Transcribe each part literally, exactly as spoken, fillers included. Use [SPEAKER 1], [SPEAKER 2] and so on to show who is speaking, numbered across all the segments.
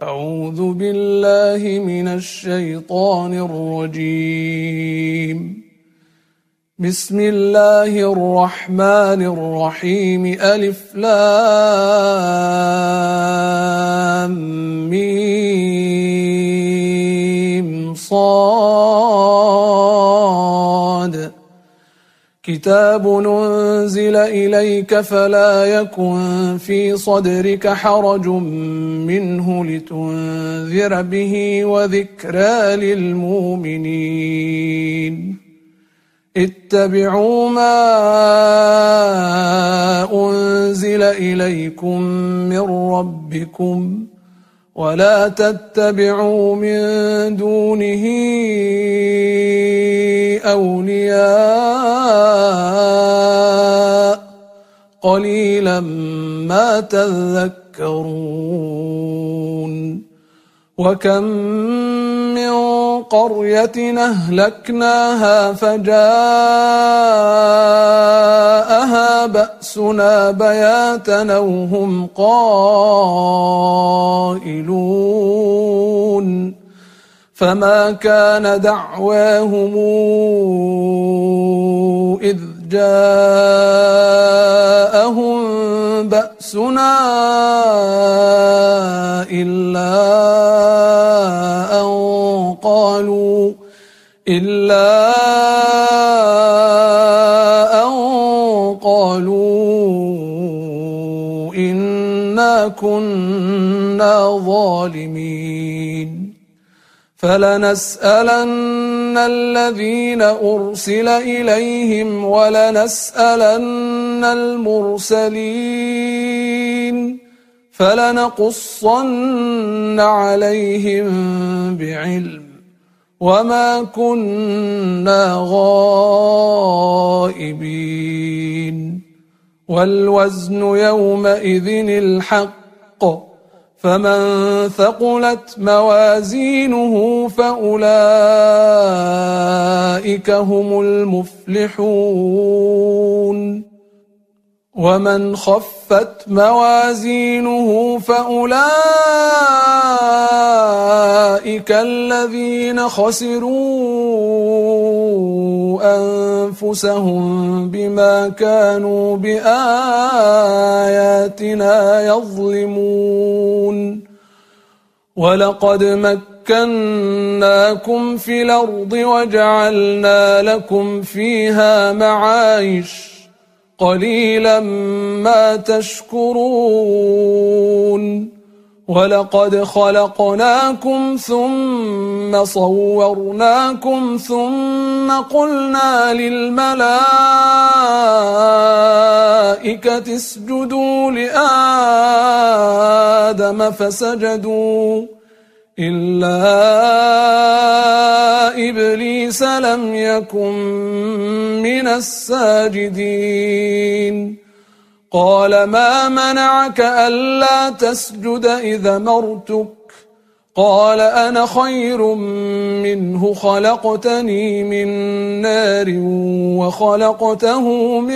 [SPEAKER 1] أعوذ بالله من الشيطان الرجيم. بسم الله الرحمن الرحيم. ألف لام ميم صاد. كتاب أنزل إليك فلا يكن في صدرك حرج منه لتنذر به وذكرى للمؤمنين. اتبعوا ما أنزل إليكم من ربكم ولا تتبعوا من دونه أولياء قليلا ما تذكرون. وكم من قرية أهلكناها فجاءها بأسنا بياتا أو هم قائلون. فما كان دعواهم إذ جاءهم بأسنا إلا أن قالوا إلا أن قالوا إنا كنا ظالمين. فلنسألن الذين أرسل إليهم ولنسألن المرسلين فلنقصن عليهم بعلم وما كنا غائبين. والوزن يومئذ الحق فمن ثقلت موازينه فأولئك هم المفلحون. ومن خفت موازينه فأولئك الذين خسروا أنفسهم بما كانوا بآياتنا يظلمون. ولقد مكناكم في الأرض وجعلنا لكم فيها معايش قليلا ما تشكرون. ولقد خلقناكم ثم صورناكم ثم قلنا للملائكة اسجدوا لآدم فسجدوا إلا إبليس لم يكن من الساجدين. قال ما منعك ألا تسجد إذا أمرتك؟ قال أنا خير منه خلقتني من نار وخلقته من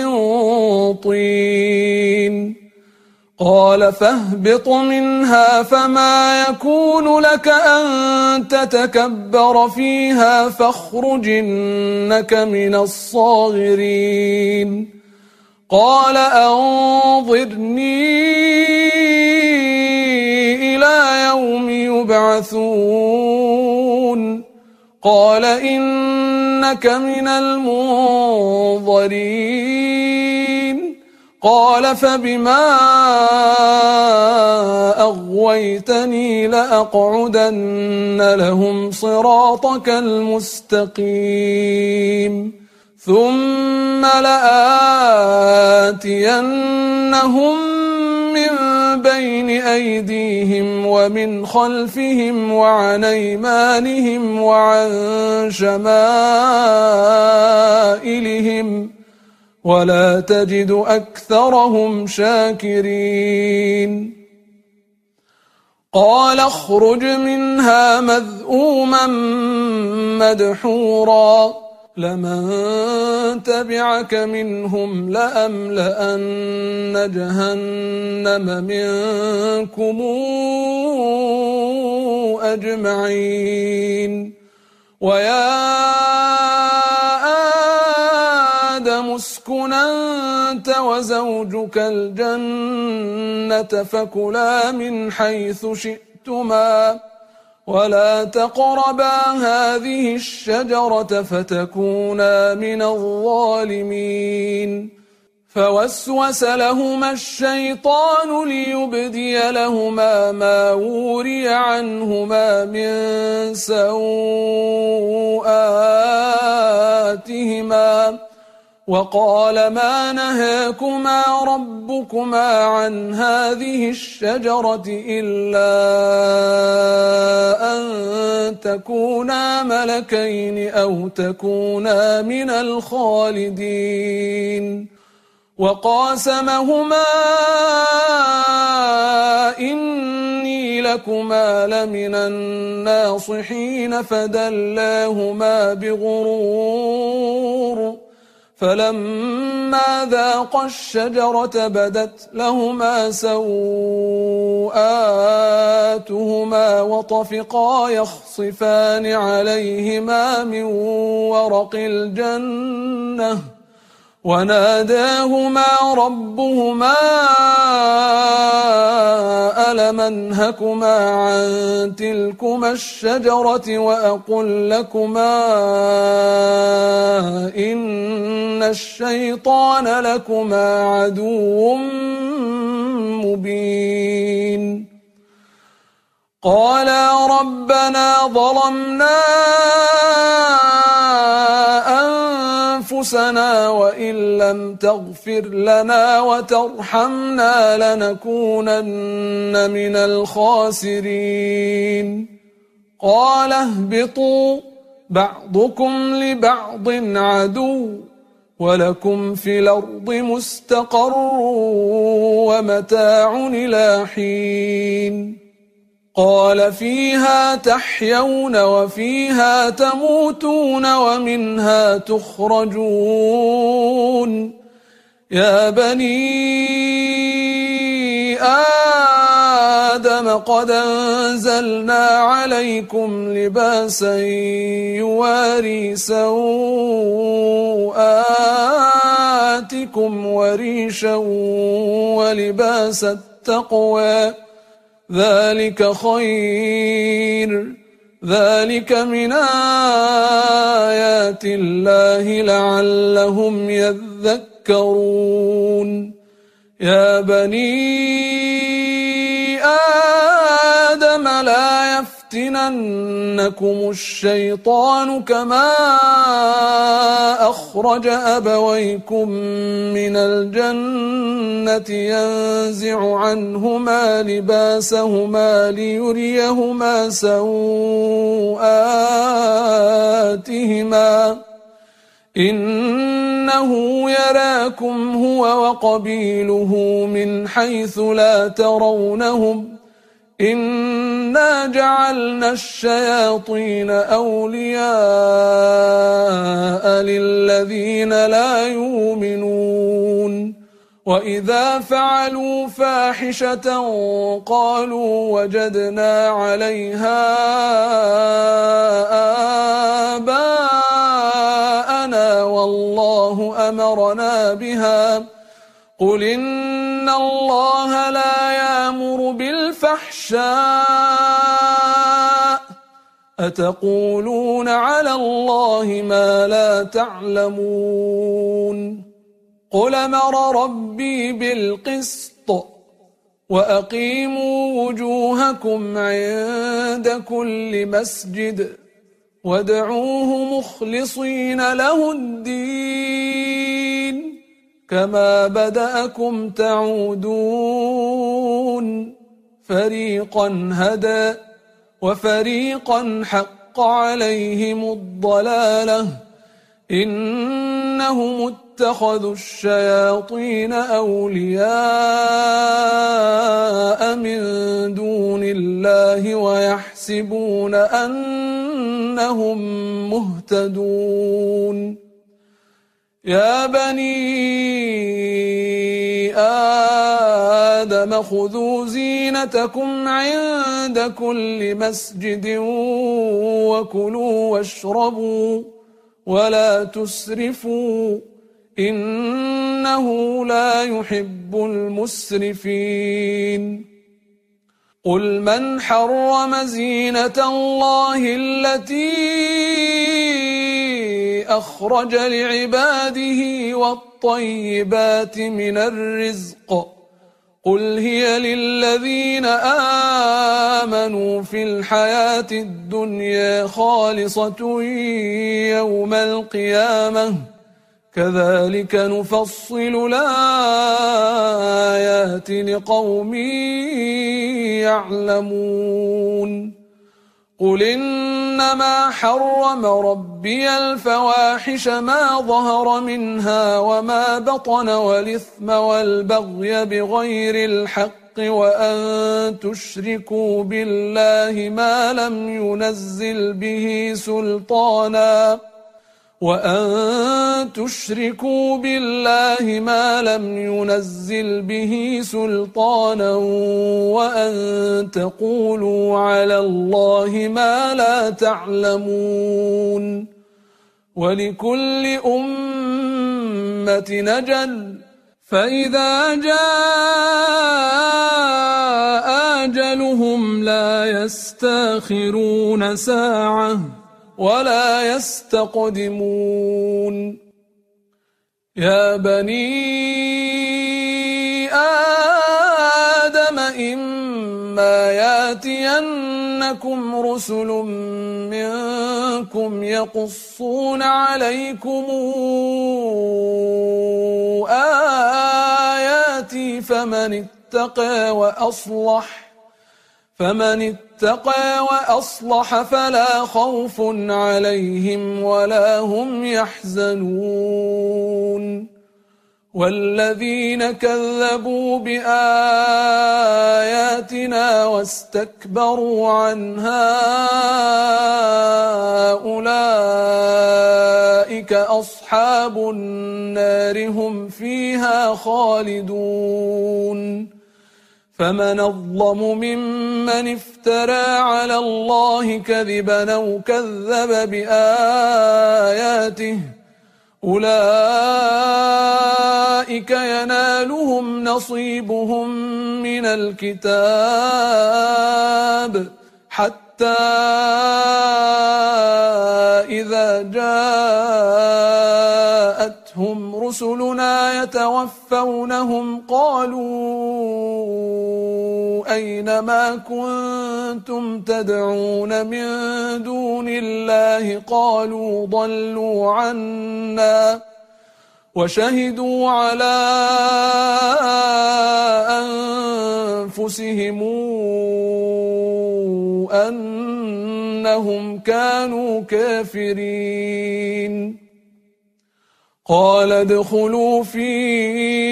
[SPEAKER 1] طين. قال فاهبط منها فما يكون لك أن تتكبر فيها فاخرج إنك من الصاغرين. قال أنظرني إلى يوم يبعثون. قال إنك من المنظرين. قال فبما أغويتني لأقعدن لهم صراطك المستقيم ثم لآتينهم من بين أيديهم ومن خلفهم وعن أيمانهم وعن شمائلهم ولا تجد أكثرهم شاكرين. قال اخرج منها مذءوما مدحورا لمن تبعك منهم لأملأن جهنم منكم أجمعين ويا آدم اسكن أنت وزوجك الجنة فكلا من حيث شئتما ولا تقربا هذه الشجرة فتكونا من الظالمين فوسوس لهما الشيطان ليبدي لهما ما وري عنهما من سوآتهما وقال ما نهاكما ربكما عن هذه الشجرة إلا أن تكونا ملكين أو تكونا من الخالدين وقاسمهما إني لكما لمن الناصحين فدلاهما بغرور فلما ذاقا الشجرة بدت لهما سوآتهما وطفقا يخصفان عليهما من ورق الجنة وناداهما ربهما ألم أنهكما عن تلكما الشجرة وأقل لكما إن الشيطان لكما عدو مبين قالا ربنا ظلمنا أنفسنا وإن لم تغفر لنا وترحمنا لنكونن من الخاسرين قال اهبطوا بعضكم لبعض عدو ولكم في الأرض مستقر ومتاع إلى حين قال فيها تحيون وفيها تموتون ومنها تخرجون يا بني آدم قد أنزلنا عليكم لباسا يواري سوآتكم وريشا ولباس التقوى ذلك خير ذلك من آيات الله لعلهم يذكرون يا بني آدم لا يفتننكم الشيطان كما أخرج أبويكم من الجنة ينزع عنهما لباسهما ليريهما سوآتهما إنه يراكم هو وقبيله من حيث لا ترونهم إنا جعلنا الشياطين أولياء للذين لا يؤمنون وإذا فعلوا فاحشة قالوا وجدنا عليها آباءنا والله أمرنا بها قل إن الله لا يأمر بالفحشاء أتقولون على الله ما لا تعلمون قل أمر ربي بالقسط وأقيموا وجوهكم عند كل مسجد وادعوه مخلصين له الدين كما بدأكم تعودون فريقا هدى وفريقا حق عليهم الضلالة إنهم اتخذوا الشياطين أولياء من دون الله ويحسبون أنهم مهتدون يا بني آدم خذوا زينتكم عند كل مسجد وكلوا واشربوا ولا تسرفوا إنه لا يحب المسرفين قل من حرم زينة الله التي أخرج لعباده والطيبات من الرزق قل هي للذين آمنوا في الحياة الدنيا خالصة يوم القيامة كذلك نفصل الآيات لقوم يعلمون قل إنما حرم ربي الفواحش ما ظهر منها وما بطن والإثم والبغي بغير الحق وأن تشركوا بالله ما لم ينزل به سلطانا وأن تشركوا بالله ما لم ينزل به سلطانا وأن تقولوا على الله ما لا تعلمون ولكل أمة نجل فإذا جاء أجلهم لا يستأخرون ساعة ولا يستقدمون يا بني آدم إما ياتينكم رسل منكم يقصون عليكم آياتي فمن اتقى وأصلح فمن اتقى وأصلح فلا خوف عليهم ولا هم يحزنون والذين كذبوا بآياتنا واستكبروا عنها أولئك أصحاب النار هم فيها خالدون فمن أظلم ممن افترى على الله كذبا أو كذب بآياته أولئك ينالهم نصيبهم من الكتاب حتى إذا جاءتهم رسلنا يتوفونهم قالوا أين ما كنتم تدعون من دون الله قالوا ضلوا عنا وشهدوا على أنفسهم أنهم كانوا كافرين قال ادخلوا في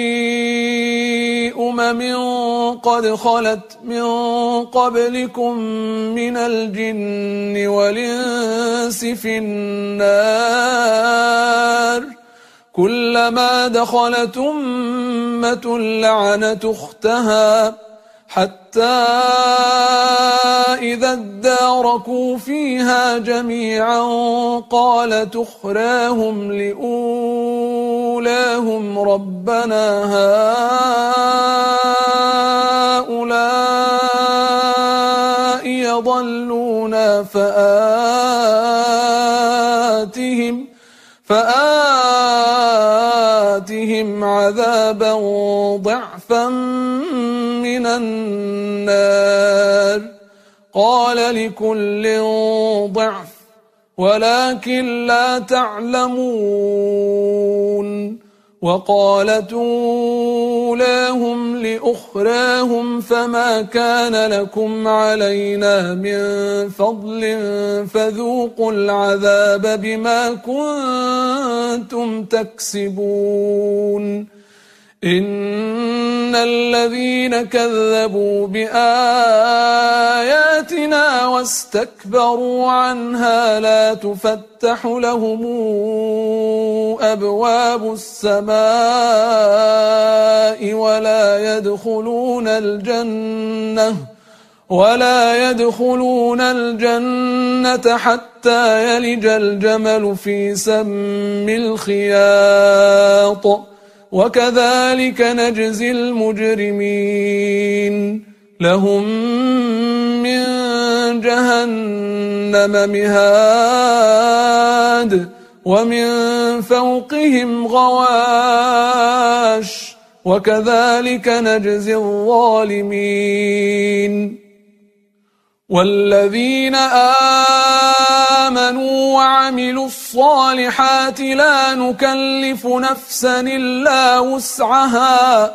[SPEAKER 1] أمم قد خلت من قبلكم من الجن والإنس في النار كلما دخلت أمة لعنت أختها حتى إذا اداركوا فيها جميعا قالت أخراهم لأولاهم ربنا هؤلاء يضلونا فآتهم فآتهم عذابا ضعفا من النار قال لكل ضعف ولكن لا تعلمون وقالت أولاهم لأخراهم فما كان لكم علينا من فضل فذوقوا العذاب بما كنتم تكسبون إن الذين كذبوا بآياتنا واستكبروا عنها لا تفتح لهم أبواب السماء ولا يدخلون الجنة ولا يدخلون الجنة حتى يلج الجمل في سم الخياط وكذلك نجزي المجرمين لهم من جهنم مهاد ومن فوقهم غواش وكذلك نجزي الظالمين والذين آمنوا وعملوا الصالحات لا نكلف نفسا إلا وسعها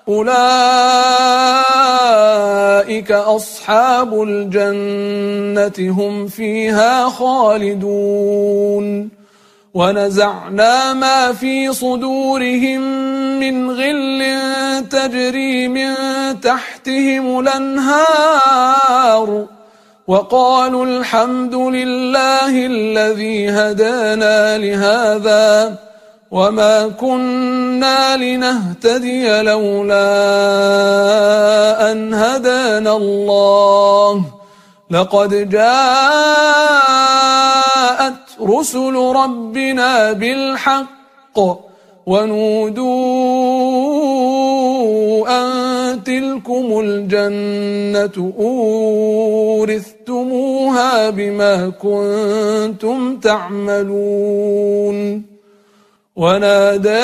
[SPEAKER 1] أولئك أصحاب الجنة هم فيها خالدون ونزعنا ما في صدورهم من غل تجري من تحتهم الأنهار وقالوا الحمد لله الذي هدانا لهذا وما كنا لنهتدي لولا أن هدانا الله لقد جاءت رسل ربنا بالحق ونودوا أن تلكم الجنة أورثتموها بما كنتم تعملون ونادى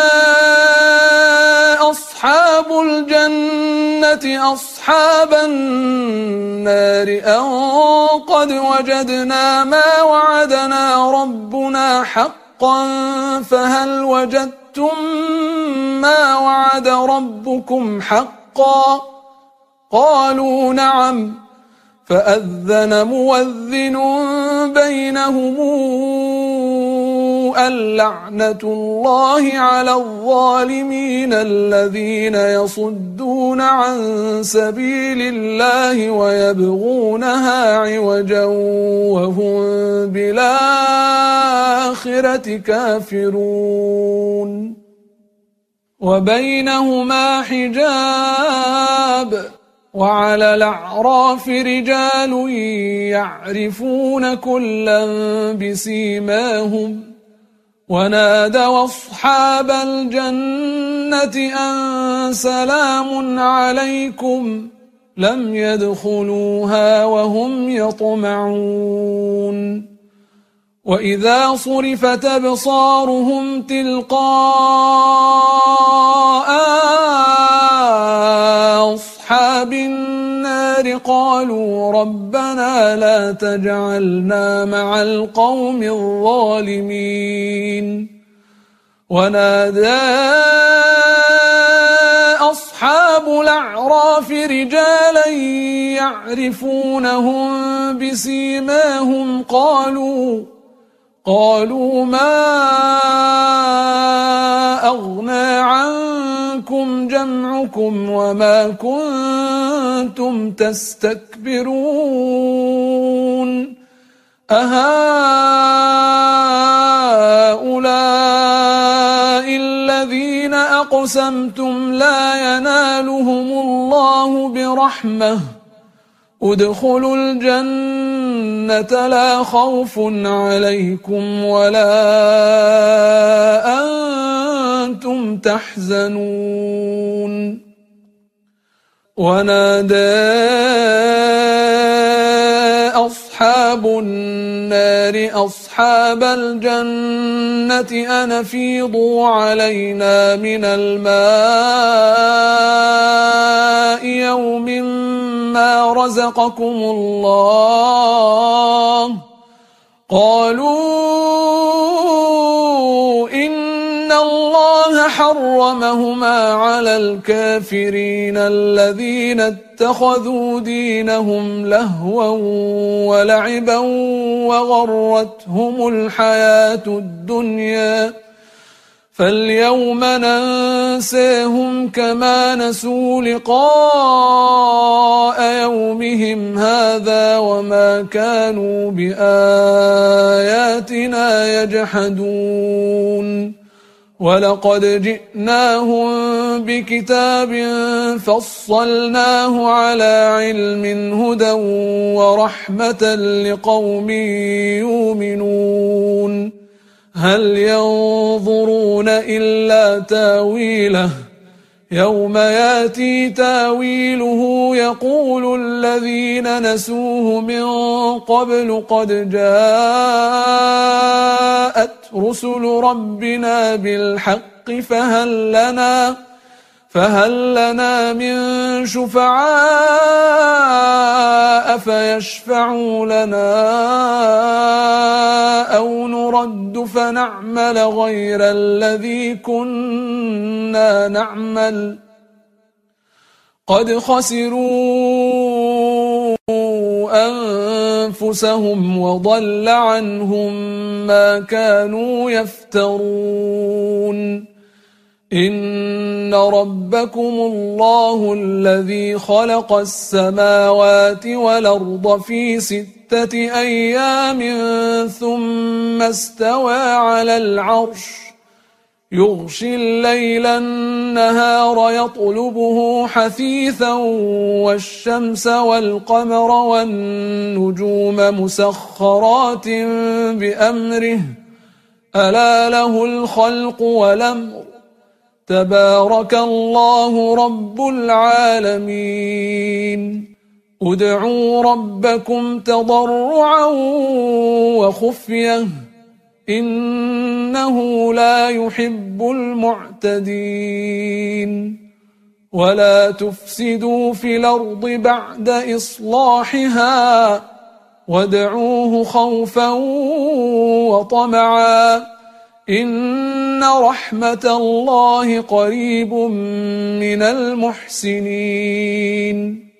[SPEAKER 1] أصحاب الجنة أصحاب النار أن قد وجدنا ما وعدنا ربنا حقا فهل وجدتم ما وعد ربكم حقا قالوا نعم فأذن مؤذن بينهم اللعنة الله على الظالمين الذين يصدون عن سبيل الله ويبغونها عوجا وهم بالآخرة كافرون وبينهما حجاب وعلى الأعراف رجال يعرفون كلا بسيماهم ونادوا أصحاب الجنة أن سلام عليكم لم يدخلوها وهم يطمعون وإذا صرفت أبصارهم تلقاء أصحاب النار قالوا ربنا لا تجعلنا مع القوم الظالمين ونادى أصحاب الأعراف رجالا يعرفونهم بسيماهم قالوا قالوا ما أغنى عنكم جمعكم وما كنتم تستكبرون أهؤلاء الذين أقسمتم لا ينالهم الله برحمة ادخلوا الجنة لا خوف عليكم ولا أنتم تحزنون ونادى أصحاب النار أصحاب الجنة أن أفيضوا علينا من الماء يوم ما رزقكم الله قالوا إن الله حرمهما على الكافرين الذين اتخذوا دينهم لهوا ولعبا وغرتهم الحياة الدنيا فاليوم ننساهم كما نسوا لقاء يومهم هذا وما كانوا بآياتنا يجحدون ولقد جئناهم بكتاب فصلناه على علم هدى ورحمة لقوم يؤمنون هل ينظرون إلا تاويله يوم ياتي تاويله يقول الذين نسوه من قبل قد جاءت رسل ربنا بالحق فهل لنا فهل لنا من شفعاء فيشفعوا لنا أو نرد فنعمل غير الذي كنا نعمل قد خسروا أنفسهم وضل عنهم ما كانوا يفترون إن ربكم الله الذي خلق السماوات والأرض في ستة أيام ثم استوى على العرش يغشي الليل النهار يطلبه حثيثا والشمس والقمر والنجوم مسخرات بأمره ألا له الخلق والأمر تبارك الله رب العالمين ادعوا ربكم تضرعا وخفية إنه لا يحب المعتدين ولا تفسدوا في الأرض بعد إصلاحها وادعوه خوفا وطمعا إن رحمة الله قريب من المحسنين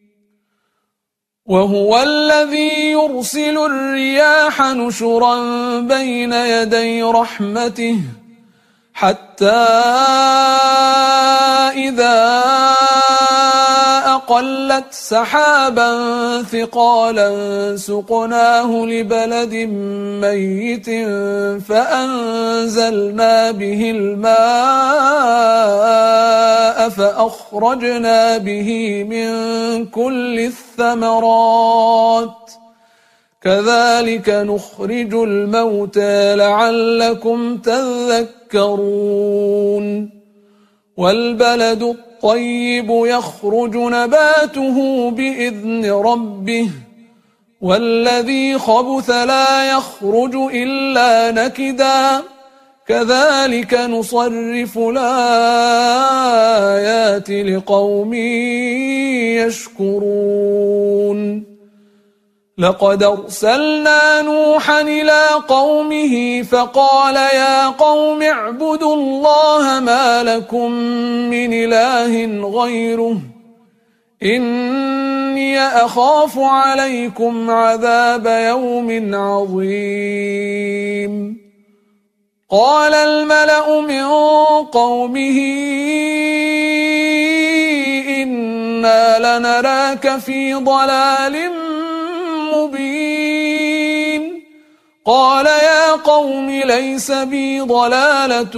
[SPEAKER 1] وهو الذي يرسل الرياح نشرا بين يدي رحمته حتى إذا أقلت سحابا ثقالا سقناه لبلد ميت فأنزلنا به الماء فأخرجنا به من كل الثمرات كذلك نخرج الموتى لعلكم تذكرون والبلد الطيب يخرج نباته بإذن ربه والذي خبث لا يخرج إلا نكدا كذلك نصرف الآيات لقوم يشكرون لقد أرسلنا نوحا إلى قومه فقال يا قوم اعبدوا الله ما لكم من إله غيره إني أخاف عليكم عذاب يوم عظيم قال الملأ من قومه إنا لنراك في ضلال مبين قال يا قوم ليس بي ضلالة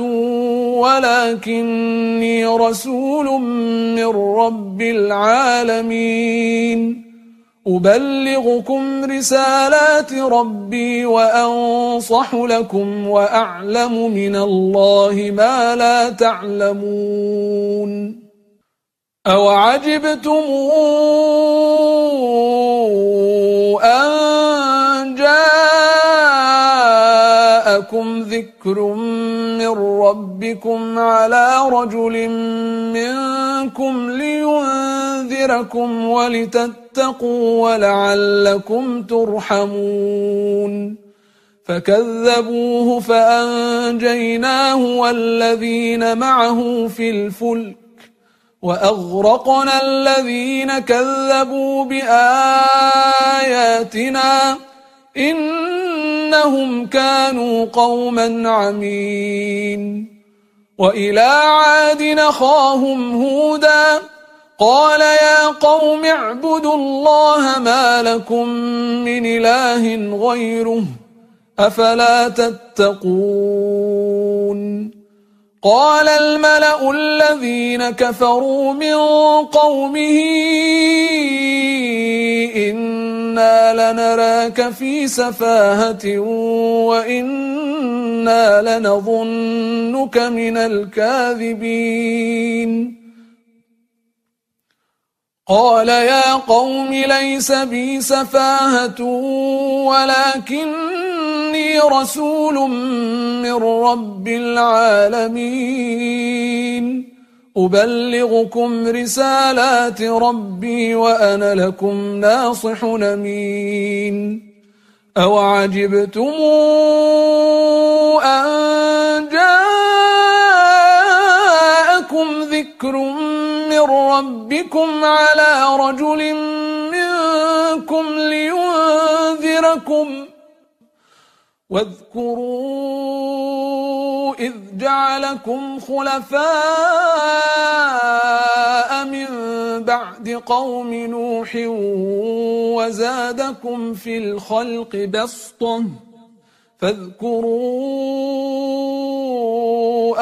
[SPEAKER 1] ولكني رسول من رب العالمين أبلغكم رسالات ربي وأنصح لكم وأعلم من الله ما لا تعلمون أوعجبتم أن جاءكم ذكر من ربكم على رجل منكم لينذركم ولتتقوا ولعلكم ترحمون فكذبوه فأنجيناه والذين معه في الفلك وأغرقنا الذين كذبوا بآياتنا إنهم كانوا قوما عمين وإلى عاد أخاهم هودا قال يا قوم اعبدوا الله ما لكم من إله غيره أفلا تتقون قال الملأ الذين كفروا من قومه إنا لنراك في سفاهة وإنا لنظنك من الكاذبين قال يا قوم ليس بي سفاهة ولكني رسول من رب العالمين أبلغكم رسالات ربي وأنا لكم ناصح أمين أوعجبتم أن جاءكم ذكر من ربكم على رجل منكم لينذركم واذكروا إذ جعلكم خلفاء من بعد قوم نوح وزادكم في الخلق بسطة فاذكروا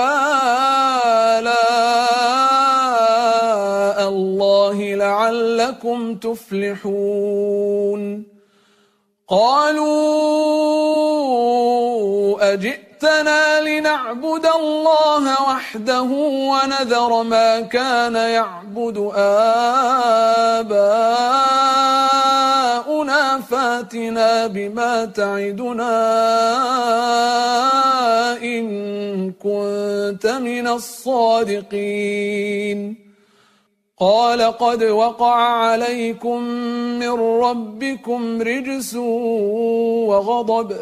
[SPEAKER 1] آلاء الله لعلكم تفلحون قالوا أجئتنا لنعبد الله وحده ونذر ما كان يعبد آباؤنا فاتنا بما تعدنا إن كنت من الصادقين قال قد وقع عليكم من ربكم رجس وغضب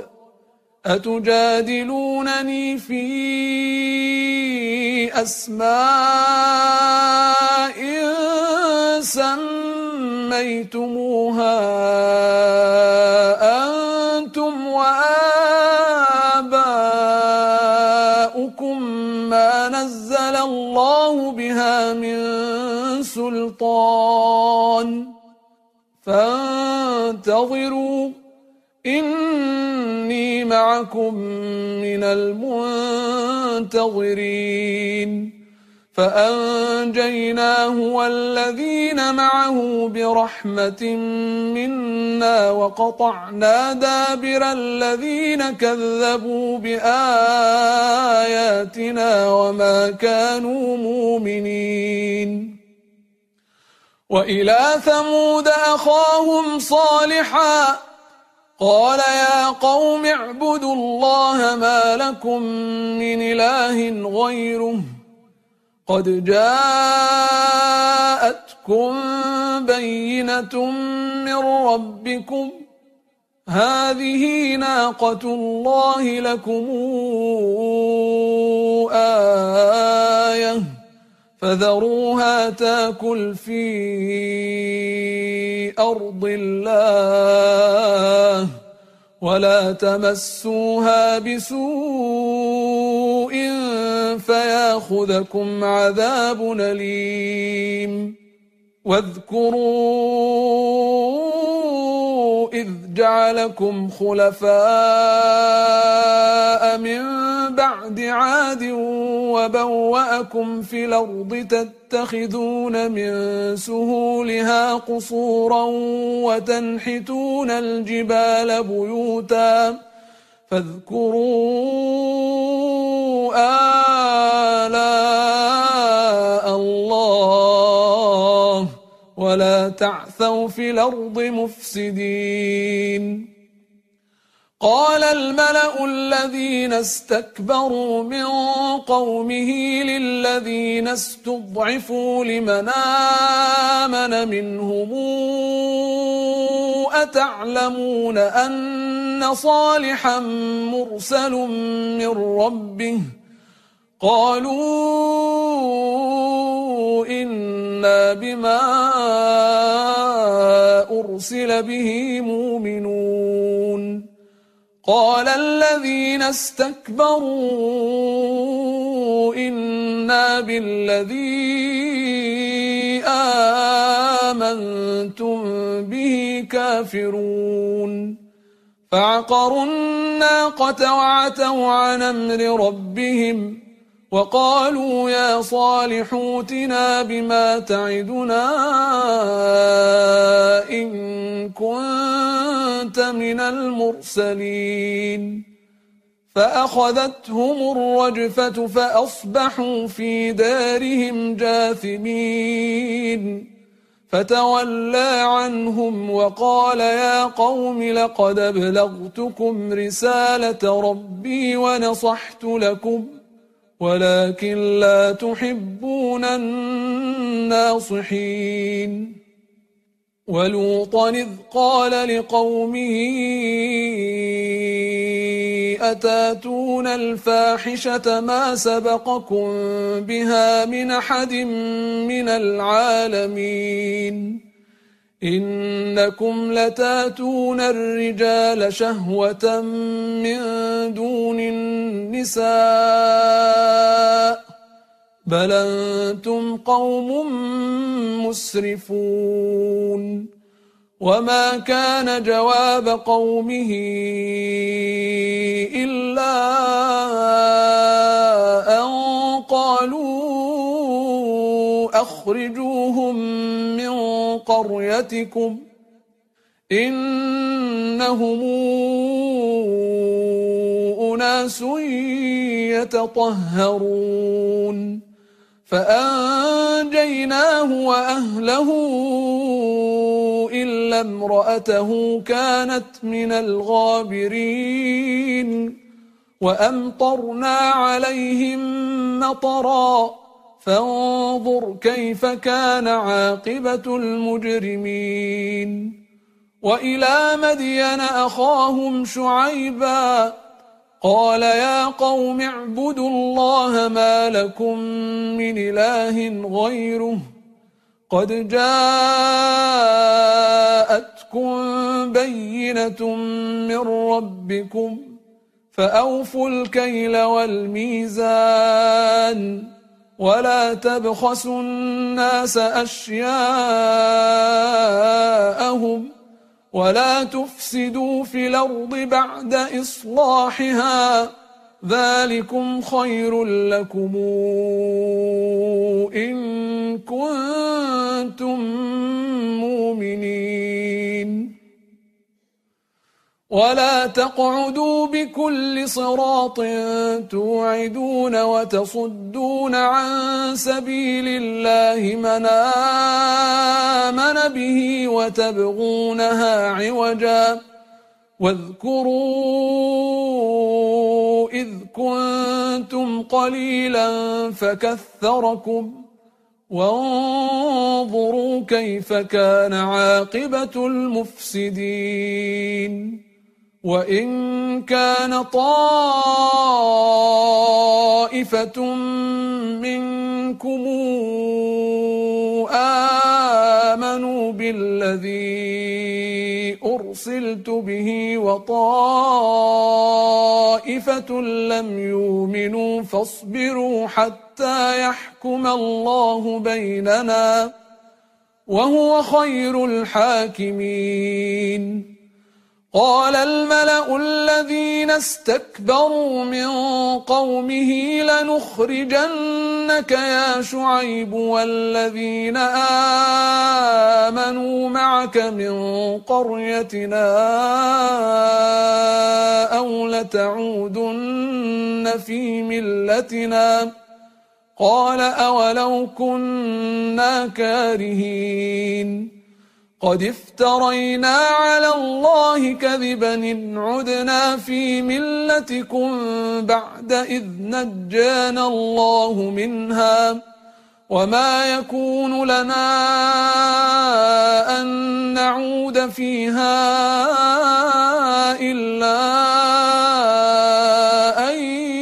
[SPEAKER 1] أتجادلونني في أسماء سميتموها أنتم وآباؤكم ما نزل الله بها من سلطان فانتظروا إني معكم من المنتظرين فأنجيناه والذين معه برحمة منا وقطعنا دابر الذين كذبوا بآياتنا وما كانوا مؤمنين وإلى ثمود أخاهم صالحا قال يا قوم اعبدوا الله ما لكم من إله غيره قد جاءتكم بينة من ربكم هذه ناقة الله لكم آية فذروها تاكل في أرض الله ولا تمسوها بسوء فياخذكم عذاب أليم واذكروا إذ جعلكم خلفاء من بعد عاد وبوأكم في الأرض تتخذون من سهولها قصورا وتنحتون الجبال بيوتا فاذكروا آلاء الله ولا تعثوا في الأرض مفسدين قال الملأ الذين استكبروا من قومه للذين استضعفوا لمن آمن منهم أتعلمون أن صالحا مرسل من ربه قالوا إنا بما أرسل به مؤمنون قال الذين استكبروا إنا بالذي آمنتم به كافرون فعقروا الناقة وعتوا عن أمر ربهم وقالوا يا صالح ائتنا بما تعدنا إن كنت من المرسلين فأخذتهم الرجفة فأصبحوا في دارهم جاثمين فتولى عنهم وقال يا قوم لقد أبلغتكم رسالة ربي ونصحت لكم ولكن لا تحبون الناصحين ولوطا إذ قال لقومه أتاتون الفاحشة ما سبقكم بها من أحد من العالمين إنكم لتاتون الرجال شهوة من دون النساء بل أنتم قوم مسرفون وما كان جواب قومه إلا أن قالوا أخرجوهم من قريتكم إنهم أناس يتطهرون فأنجيناه وأهله إلا امرأته كانت من الغابرين وأمطرنا عليهم مطرا فانظر كيف كان عاقبة المجرمين وإلى مدين أخاهم شعيبا قال يا قوم اعبدوا الله ما لكم من إله غيره قد جاءتكم بينة من ربكم فأوفوا الكيل والميزان ولا تبخسوا الناس أشياءهم ولا تفسدوا في الأرض بعد إصلاحها ذلكم خير لكم إن كنتم مؤمنين ولا تقعدوا بكل صراط توعدون وتصدون عن سبيل الله من آمن به وتبغونها عوجا واذكروا إذ كنتم قليلا فكثركم وانظروا كيف كان عاقبة المفسدين وإن كان طائفة منكم آمنوا بالذي أرسلت به وطائفة لم يؤمنوا فاصبروا حتى يحكم الله بيننا وهو خير الحاكمين قال الملأ الذين استكبروا من قومه لنخرجنك يا شعيب والذين آمنوا معك من قريتنا أو لتعودن في ملتنا قال أولو كنا كارهين قد افترينا على الله كذبا إن عدنا في ملتكم بعد إذ نجانا الله منها وما يكون لنا أن نعود فيها إلا أن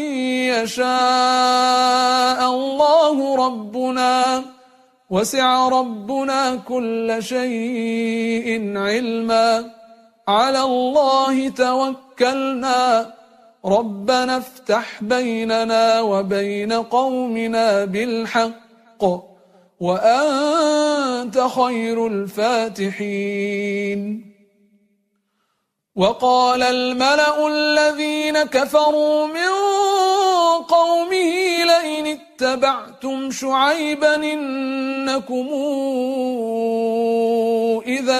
[SPEAKER 1] يشاء الله ربنا وسع ربنا كل شيء علما على الله توكلنا ربنا افتح بيننا وبين قومنا بالحق وأنت خير الفاتحين. وقال الملأ الذين كفروا من قومه لئن اتبعتم شعيبا إنكم إذا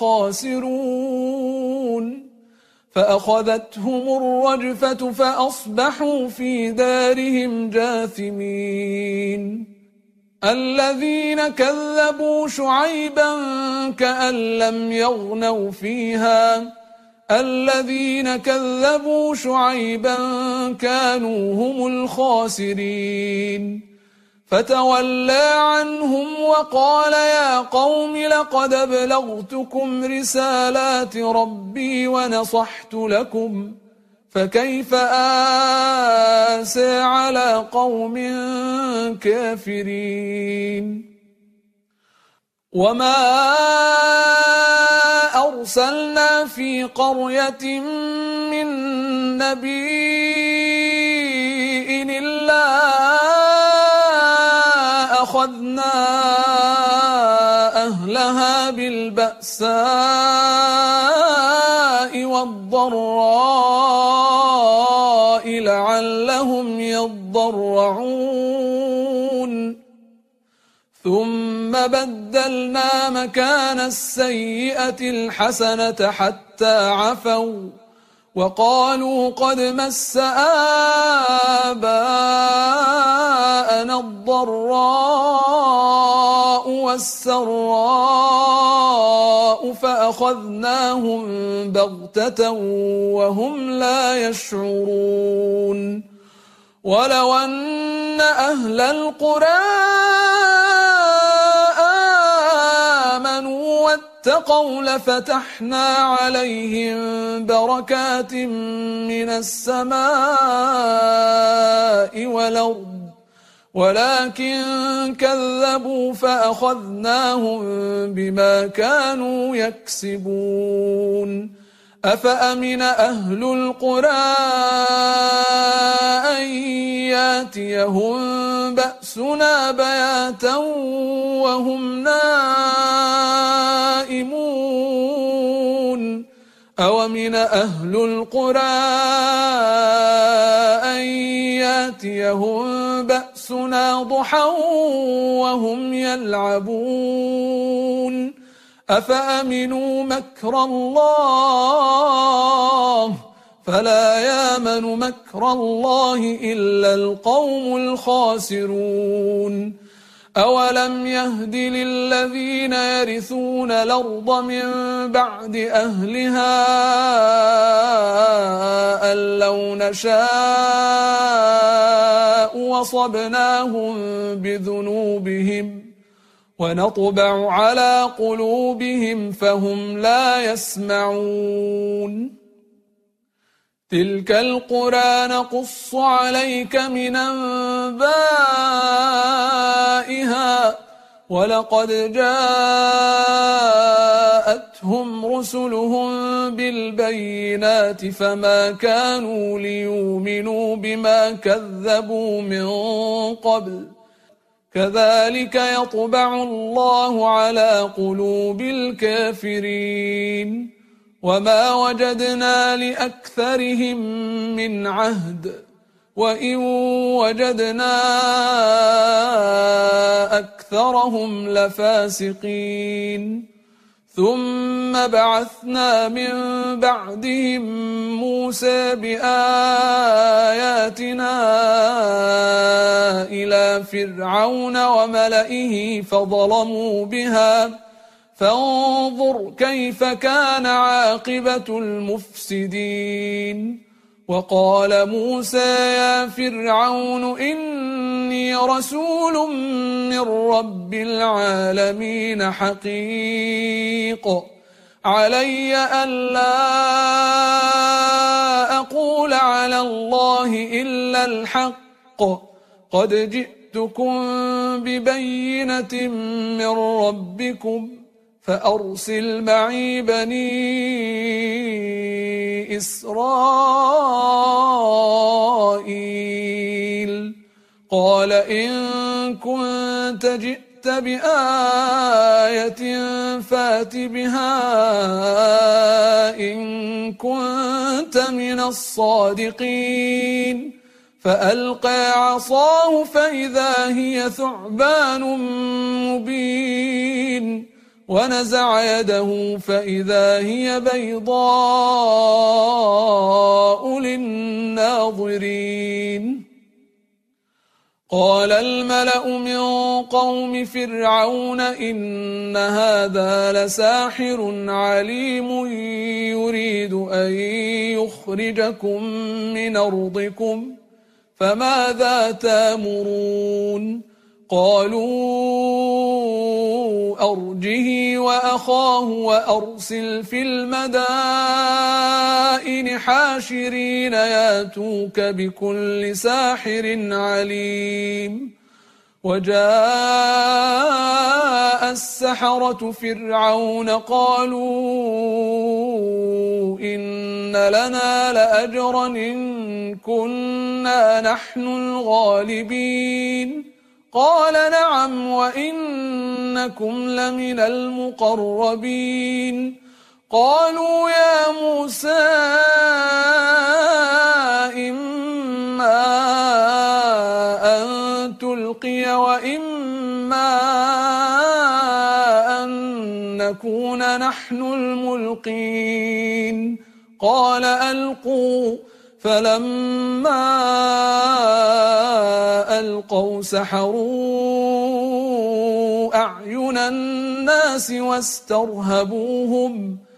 [SPEAKER 1] لخاسرون فأخذتهم الرجفة فأصبحوا في دارهم جاثمين. الذين كذبوا شعيبا كأن لم يغنوا فيها الذين كذبوا شعيبا كانوا هم الخاسرين. فتولى عنهم وقال يا قوم لقد أبلغتكم رسالات ربي ونصحت لكم فكيف آسى على قوم كافرين. وما أرسلنا في قرية من نبي إلا أخذنا أهلها بالبأساء والضراء لعلهم يضرعون ثم بدلنا مكان السيئة الحسنة حتى عفوا وقالوا قد مس آباءنا الضراء والسراء فأخذناهم بغتة وهم لا يشعرون. ولو أن أهل القرى آمنوا واتقوا لفتحنا عليهم بركات من السماء والأرض ولكن كذبوا فأخذناهم بما كانوا يكسبون. أفأمن أهل القرى أن ياتيهم بأسنا بياتا وهم نائمون أومن أهل القرى أن ياتيهم بأسنا ضحى وهم يلعبون أفأمنوا مكر الله فلا يامن مكر الله إلا القوم الخاسرون. أولم يهد للذين يرثون الأرض من بعد أهلها أن لو نشاء وصبناهم بذنوبهم ونطبع على قلوبهم فهم لا يسمعون. تلك القرى نقص عليك من أنبائها ولقد جاءتهم رسلهم بالبينات فما كانوا ليؤمنوا بما كذبوا من قبل كذلك يطبع الله على قلوب الكافرين. وما وجدنا لأكثرهم من عهد وإن وجدنا أكثرهم لفاسقين. ثم بعثنا من بعدهم موسى بآياتنا إلى فرعون وملئه فظلموا بها فانظر كيف كان عاقبة المفسدين. وقال موسى يا فرعون إني رسول من رب العالمين حقيق علي ألا أقول على الله إلا الحق قد جئتكم ببينة من ربكم فأرسل معي بني إسرائيل. قال إن كنت جئت بآية فات بها إن كنت من الصادقين. فألقى عصاه فإذا هي ثعبان مبين ونزع يده فإذا هي بيضاء للناظرين. قال الملأ من قوم فرعون إن هذا لساحر عليم يريد أن يخرجكم من أرضكم فماذا تأمرون؟ قالوا أرجه وأخاه وأرسل في المدائن حاشرين ياتوك بكل ساحر عليم. وجاء السحرة فرعون قالوا إن لنا لأجرا إن كنا نحن الغالبين. قال نعم وإنكم لمن المقربين. قالوا يا موسى إما أن تلقي وإما أن نكون نحن الملقين. قال ألقوا. فلما ألقوا سحروا أعين الناس واسترهبوهم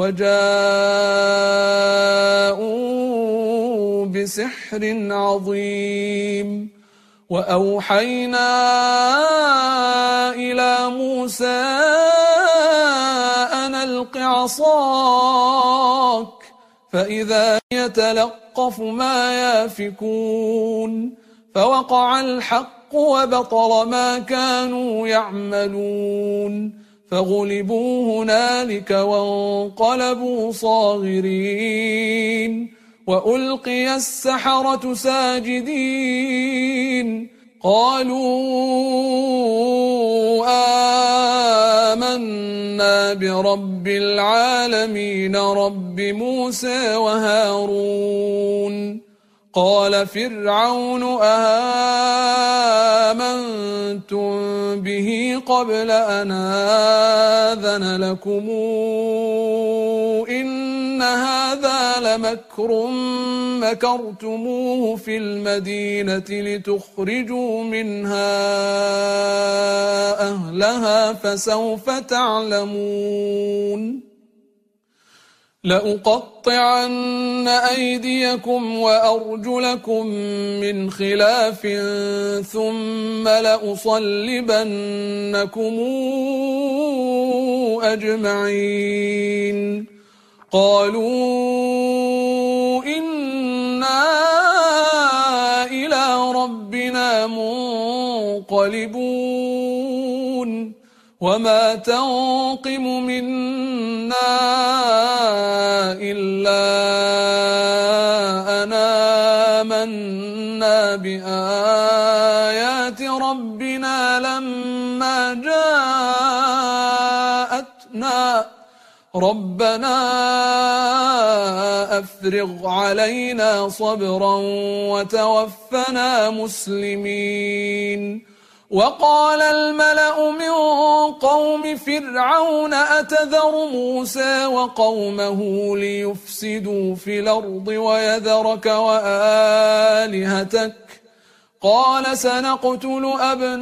[SPEAKER 1] وجاءوا بسحر عظيم. وأوحينا إلى موسى أن ألق عصاك فإذا يتلقف ما يافكون. فوقع الحق وبطل ما كانوا يعملون فغلبوا هنالك وانقلبوا صاغرين. وألقي السحرة ساجدين قالوا آمنا برب العالمين رب موسى وهارون. قال فرعون آمنتم به قبل أن آذن لكم إن هذا لمكر مكرتموه في المدينة لتخرجوا منها أهلها فسوف تعلمون. لأقطعن أيديكم وأرجلكم من خلاف ثم لأصلبنكم أجمعين. قالوا إنا إلى ربنا منقلبون. وما تنقم منا إلا أن آمنا بآيات ربنا لما جاءتنا ربنا أفرغ علينا صبرا وتوفنا مسلمين. وقال الملأ من قوم فرعون أتذر موسى وقومه ليفسدوا في الأرض ويذرك وآلهتك قال سنقتل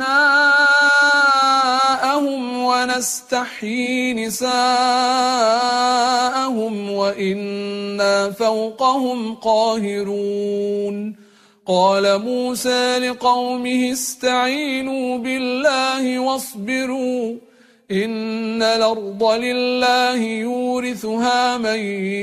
[SPEAKER 1] أبناءهم ونستحيي نساءهم وإنا فوقهم قاهرون. قال موسى لقومه استعينوا بالله واصبروا إن الأرض لله يورثها من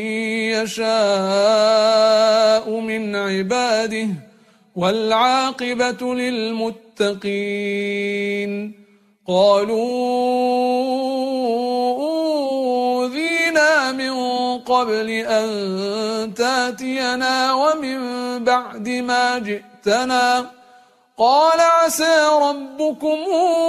[SPEAKER 1] يشاء من عباده والعاقبة للمتقين. قالوا قبل أن تاتينا ومن بعد ما جئتنا قال عسى ربكم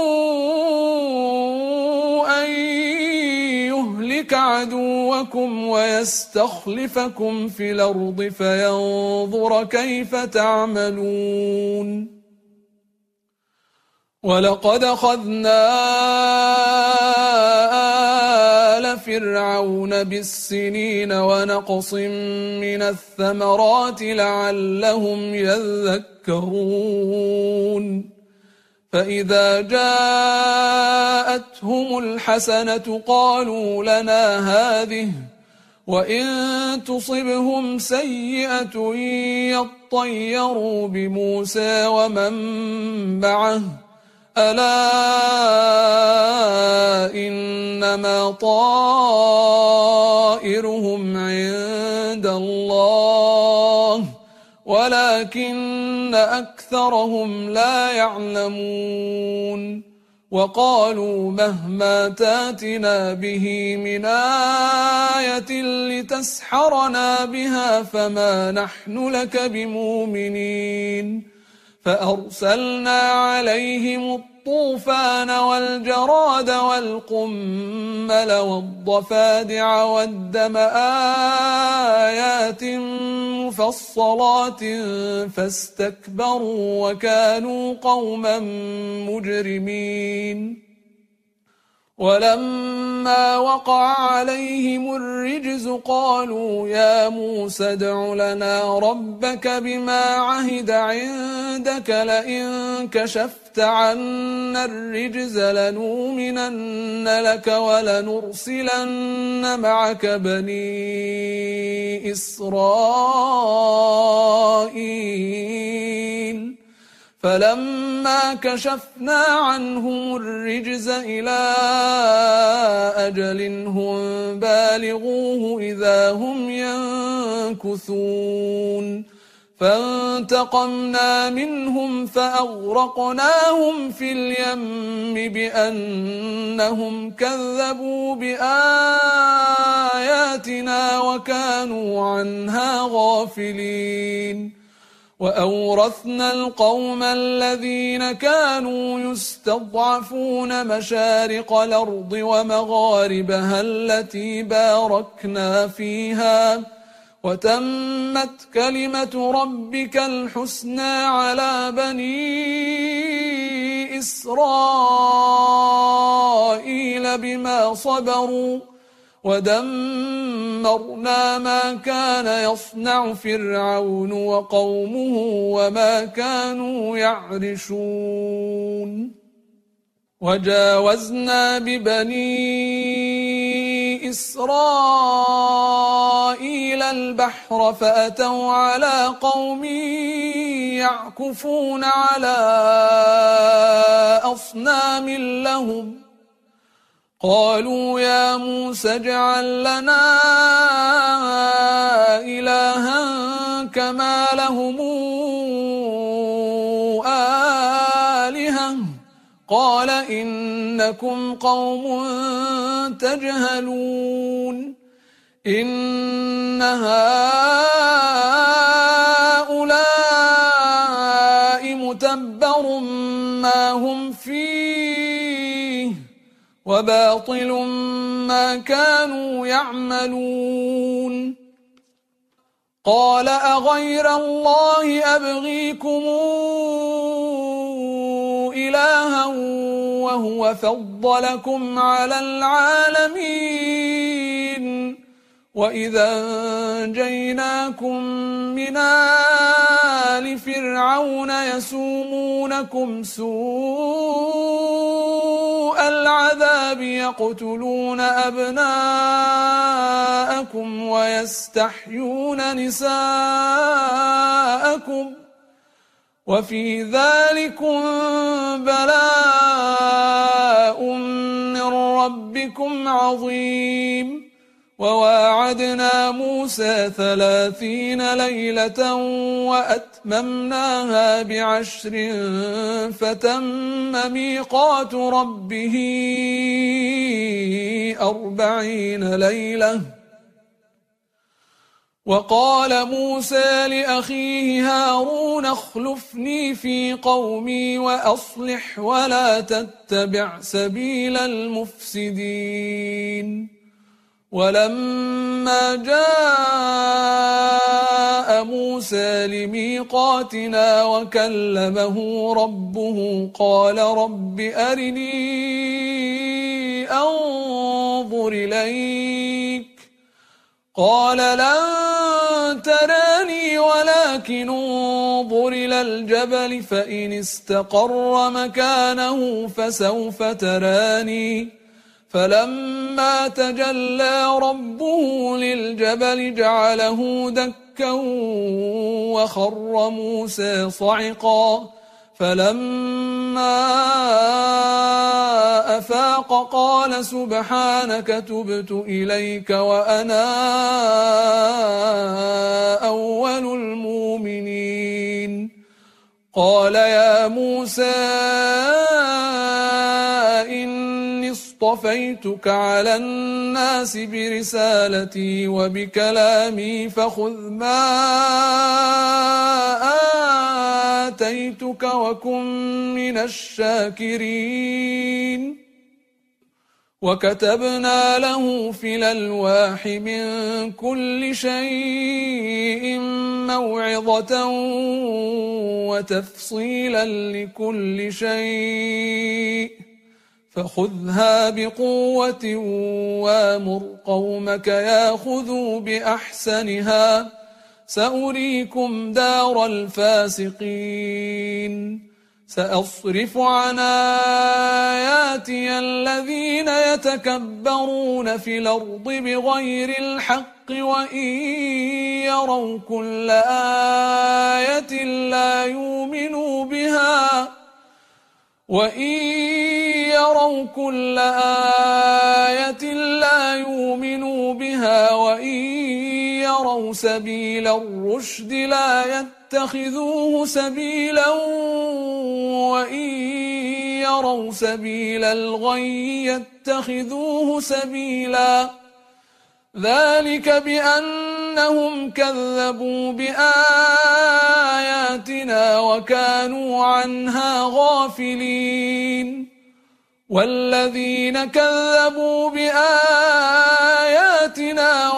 [SPEAKER 1] أن يهلك عدوكم ويستخلفكم في الأرض فينظر كيف تعملون ولقد أخذنا آل فرعون بالسنين ونقص من الثمرات لعلهم يذكرون فإذا جاءتهم الحسنة قالوا لنا هذه وإن تصبهم سيئة يطيروا بموسى ومن معه ألا إنما طائرهم عند الله ولكن أكثرهم لا يعلمون وقالوا مهما تاتنا به من آية لتسحرنا بها فما نحن لك بمؤمنين فأرسلنا عليهم الطوفان والجراد والقمل والضفادع والدم آيات مفصلات فاستكبروا وكانوا قوما مجرمين ولما وقع عليهم الرجز قالوا يا موسى ادع لنا ربك بما عهد عندك لئن كشفت عنا الرجز لنؤمنن لك ولنرسلن معك بني إسرائيل فلما كشفنا عنهم الرجز إلى أجل هم بالغوه إذا هم ينكثون فانتقمنا منهم فأغرقناهم في اليم بأنهم كذبوا بآياتنا وكانوا عنها غافلين وأورثنا القوم الذين كانوا يستضعفون مشارق الأرض ومغاربها التي باركنا فيها وتمت كلمة ربك الحسنى على بني إسرائيل بما صبروا ودمرنا ما كان يصنع فرعون وقومه وما كانوا يعرشون وجاوزنا ببني إسرائيل البحر فأتوا على قوم يعكفون على أصنام لهم قالوا يا موسى اجعل لنا إلها كما لهم آلهة قال إنكم قوم تجهلون إن هؤلاء متبر ما هم فيه وباطل ما كانوا يعملون قال أغير الله أبغيكم إلها وهو فضلكم على العالمين وإذا أنجيناكم من آل فرعون يسومونكم سوء العذاب يقتلون أبناءكم ويستحيون نساءكم وفي ذلكم بلاء من ربكم عظيم وواعدنا موسى ثلاثين ليلة وأتممناها بعشر فتم ميقات ربه أربعين ليلة وقال موسى لأخيه هارون اخلفني في قومي وأصلح ولا تتبع سبيل المفسدين ولما جاء موسى لميقاتنا وكلمه ربه قال رب أرني أنظر إليك قال لن تراني ولكن انظر إلى الجبل فإن استقر مكانه فسوف تراني فلما تجلى ربه للجبل جعله دكا وخر موسى صعقا فلما أفاق قال سبحانك تبت إليك وأنا أول المؤمنين قال يا موسى إني اصطفيتك على الناس برسالتي وبكلامي فخذ ما آتيتك وكن من الشاكرين وكتبنا له في الألواح من كل شيء موعظة وتفصيلا لكل شيء فخذها بقوة وامر قومك ياخذوا بأحسنها سأريكم دار الفاسقين سأصرف عن آياتي الذين يتكبرون في الأرض بغير الحق وإن يروا كل آية لا يؤمنوا بها وإن يروا كل آية لا يؤمنوا بها وإن يروا سبيل الرشد لا يتخذوه سبيلا وإن يروا سبيل الغي يتخذوه سبيلا ذلك بأنهم كذبوا بآياتنا وكانوا عنها غافلين والذين كذبوا بآياتنا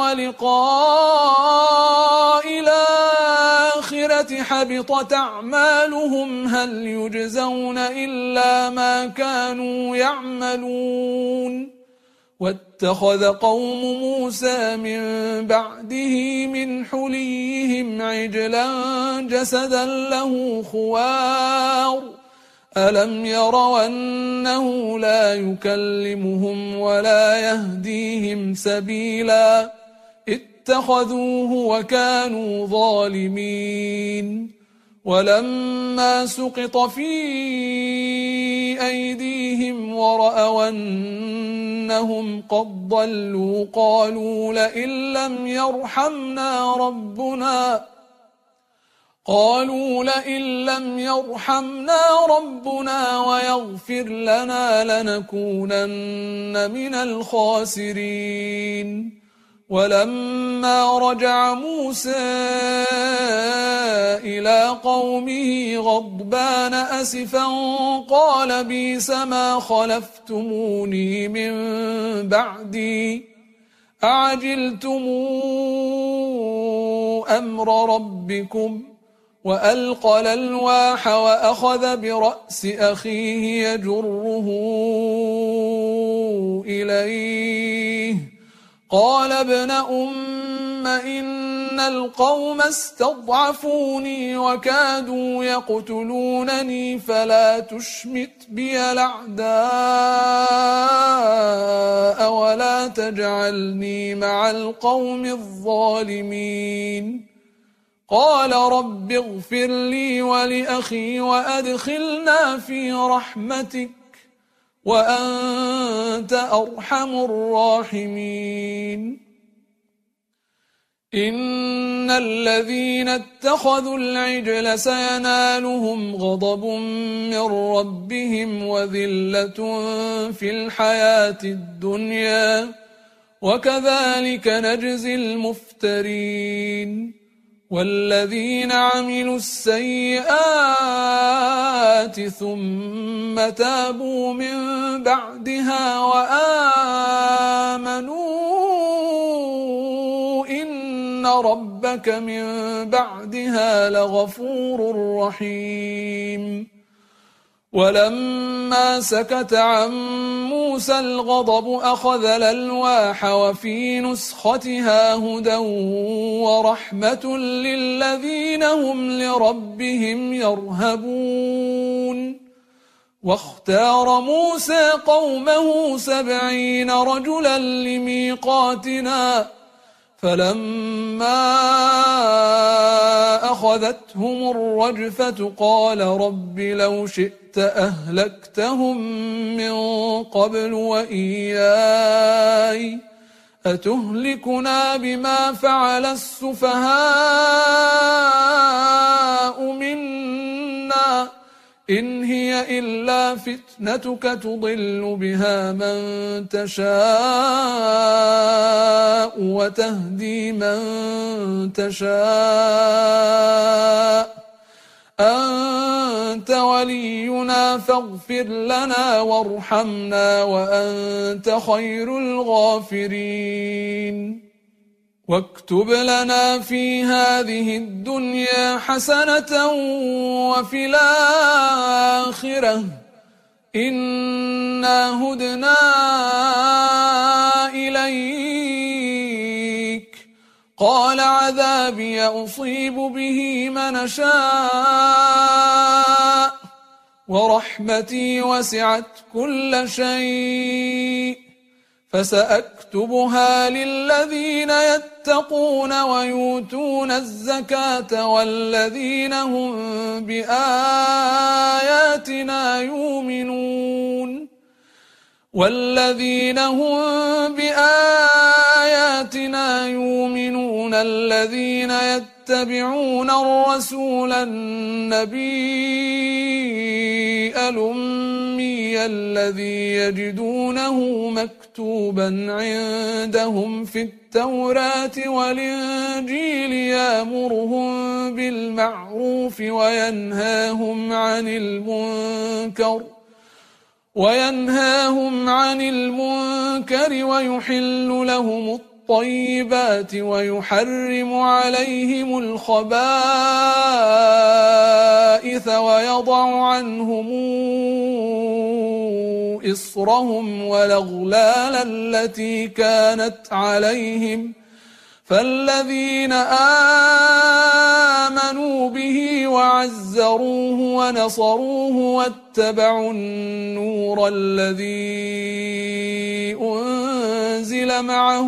[SPEAKER 1] ولقاء الآخرة حبطت أعمالهم هل يجزون إلا ما كانوا يعملون واتخذ قوم موسى من بعده من حليهم عجلا جسدا له خوار ألم يروا أنه لا يكلمهم ولا يهديهم سبيلا اتخذوه وكانوا ظالمين ولما سقط في أيديهم ورأوا أنهم قد ضلوا قالوا لئن لم يرحمنا ربنا قالوا لئن لم يرحمنا ربنا ويغفر لنا لنكونن من الخاسرين ولما رجع موسى إلى قومه غضبان أسفا قال بئس ما خلفتموني من بعدي أعجلتم أمر ربكم وألقى الألواح وأخذ برأس أخيه يجره إليه قال ابن أم إن القوم استضعفوني وكادوا يقتلونني فلا تشمت بي الأعداء ولا تجعلني مع القوم الظالمين قال رب اغفر لي ولأخي وأدخلنا في رحمتك وأنت أرحم الراحمين إن الذين اتخذوا العجل سينالهم غضب من ربهم وذلة في الحياة الدنيا وكذلك نجزي المفترين والذين عملوا السيئات ثم تابوا من بعدها وآمنوا إن ربك من بعدها لغفور رحيم ولما سكت عن موسى الغضب أخذ الألواح وفي نسختها هدى ورحمة للذين هم لربهم يرهبون واختار موسى قومه سبعين رجلا لميقاتنا فلما أخذتهم الرجفة قال رب لو شئت أهلكتهم من قبل وإياي أتهلكنا بما فعل السفهاء منا إن هي إلا فتنتك تضل بها من تشاء وتهدي من تشاء أنت ولينا فاغفر لنا وارحمنا وأنت خير الغافرين واكتب لنا في هذه الدنيا حسنة وفي الآخرة إنا هدنا إليك قال عذابي أصيب به من شاء ورحمتي وسعت كل شيء فسأكتبها للذين يتقون ويؤتون الزكاة والذين هم بآياتنا يؤمنون والذين هم بآياتنا يؤمنون الذين يتبعون الرسول النبي الأمي الذي يجدونه مكتوبا عندهم في التوراة والإنجيل يأمرهم بالمعروف وينهاهم عن المنكر وينهاهم عن المنكر ويحل لهم الطيبات ويحرم عليهم الخبائث ويضع عنهم إصرهم والأغلال التي كانت عليهم فالذين آمنوا به وعزروه ونصروه واتبعوا النور الذي أنزل معه